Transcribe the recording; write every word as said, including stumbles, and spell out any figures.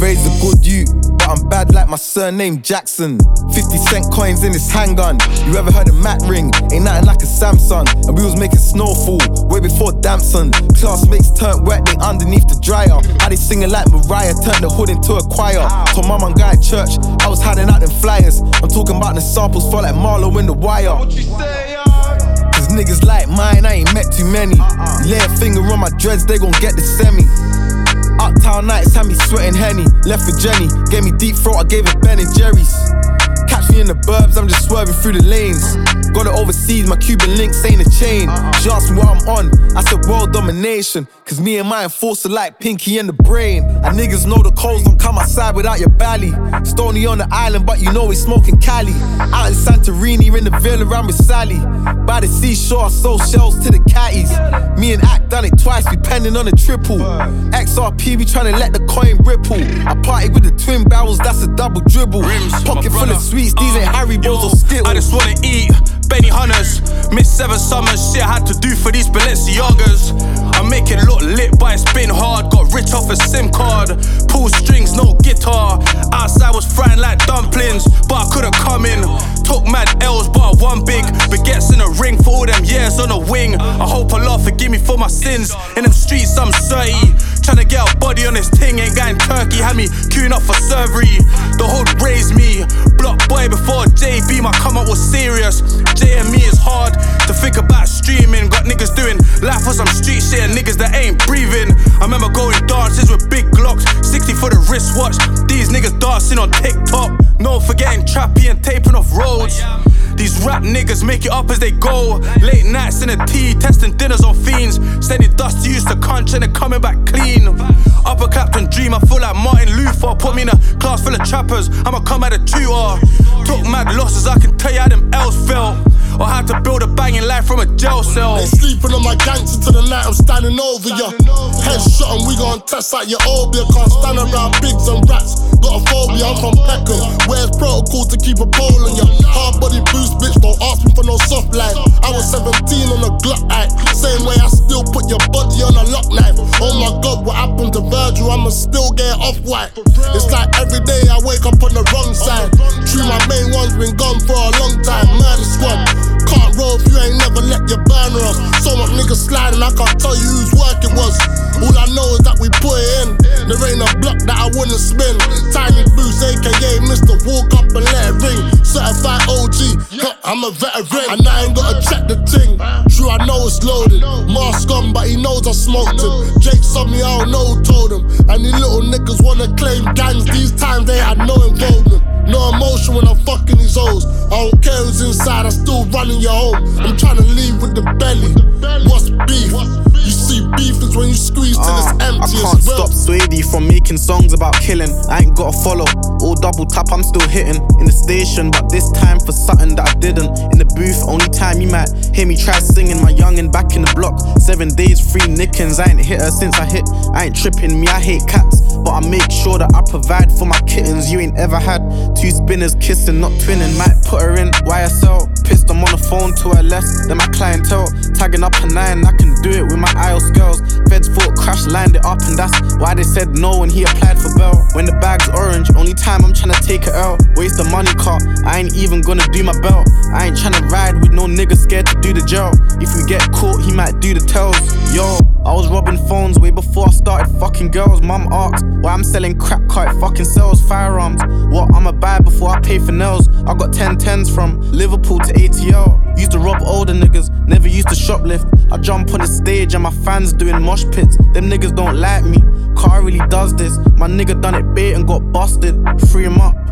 raised a good youth, but I'm bad like my surname Jackson. fifty cent coins in his handgun. You ever heard a Mac ring? Ain't nothing like a Samsung. And we was making snowfall way before Damson. Classmates turned wet, they underneath the dryer. How they singing like Mariah, turned the hood into a choir. Told mum and guy at church, I was hiding out them flyers. I'm talking about the samples, felt like Marlo in The Wire. What you say, Cause niggas like mine, I ain't met too many. Lay a finger on my dreads, they gon' get the semi. Uptown nights had me sweating Henny. Left for Jenny, gave me deep throat, I gave it Ben and Jerry's. Catch me in the burbs, I'm just swerving through the lanes. Got it overseas, my Cuban links ain't a chain. She asked me what I'm on, I said world domination. Cause me and my enforcer like Pinky in the brain. And niggas know the codes don't come outside without your belly. Stony on the island, but you know we smoking Cali. Out in Santorini, in the villa around with Sally. By the seashore, I sold shells to the catties. Me and Act done it twice, we penning on a triple. X R P, we tryna let the coin ripple. I partied with the twin barrels, that's a double dribble. Pocket full of sweets, these ain't Haribo's or Skittles. I just wanna eat Benny Hunters. Missed seven summers, shit I had to do for these Balenciagas. I make it look lit, but it's been hard. Got rich off a SIM card. Pull strings, no guitar. Outside was frying like dumplings, but I couldn't come in. Took mad L's, but I won big. Baguettes in a ring for all them years on a wing. I hope Allah forgive me for my sins. In them streets, I'm thirty. Tryna get a body on this thing, ain't going Turkey. Had me queuing up for surgery. The hood raised me. Block boy before J B, my come up was serious. J and me is hard to think about streaming. Got niggas doing life for some street shit and niggas that ain't breathing. I remember going dances with big Glocks, sixty for the wristwatch. These niggas dancing on TikTok. No forgetting trappy and taping off roads. These rap niggas make it up as they go. Late nights in the tea, testing dinners on fiends. Sending dust used to crunch and then coming back clean. Upper Clapton dream, I feel like Martin Luther. Put me in a class full of trappers, I'ma come at a tutor. Took mad losses, I can tell you how them L's felt. Or how to build a banging life from a jail cell. They sleeping on my gangster till the night I'm standing over ya. Headshot and we gon' test out your obia. Can't stand around pigs and rats. Got a phobia, I'm from Peckham. Where's protocol to keep a bowl on ya? Hard body boost, bitch, don't ask me for no soft life. I was seventeen on a Glock act. Same way I still put your body on a lock knife. Oh my God, what happened to Virgil? I'ma still get off white. It's like every day I wake up on the wrong side. True, my main one's been gone for a long time. Murder squad. Can't roll if you ain't never let your burner off. So much niggas sliding, I can't tell you whose work it was. All I know is that we put it in. There ain't a block that I wouldn't spin. Tiny Boots, aka Mister Walk Up and let it ring. Certified O G, I'm a veteran. And I ain't gotta check the ting. True, I know it's loaded. Mask on, but he knows I smoked him. Jake saw me, I don't know who told him. And these little niggas wanna claim gangs. These times they had no involvement. No emotion when I'm fucking these hoes. I don't care who's inside, I'm still running your home. I'm trying to leave with the belly. What's beef? You see beef is when you squeeze till it's empty. I can't stop Swady from making songs about killing. I ain't gotta follow, all double tap, I'm still hitting. In the station, but this time for something that I didn't. In the booth, only time you might hear me try singing. My youngin' back in the block, seven days, free nickings. I ain't hit her since I hit, I ain't tripping. Me, I hate cats, but I make sure that I provide for my kittens. You ain't ever had two spinners kissing, not twinning. Might put her in Y S L, pissed I'm on the phone to her less than my clientele. Tagging up a nine, I can do it with my I E L T S girls. Feds thought Crash lined it up and that's why they said no when he applied for bail. When the bag's orange, only time I'm tryna take it out. Waste the money car, I ain't even gonna do my belt. I ain't tryna ride with no nigga scared to do the jail. If we get caught, he might do the tells. Yo, I was robbing phones way before I started fucking girls. Mum asked why I'm selling crack car, it fucking sells firearms. What I'ma buy before I pay for nails? I got ten tens from Liverpool to A T L. Used to rob older niggas, never used to shoplift. I jump on the stage and my fans doing mosh pits. Them niggas don't like me, Car really does this. My nigga done it bait and got busted. Free him up.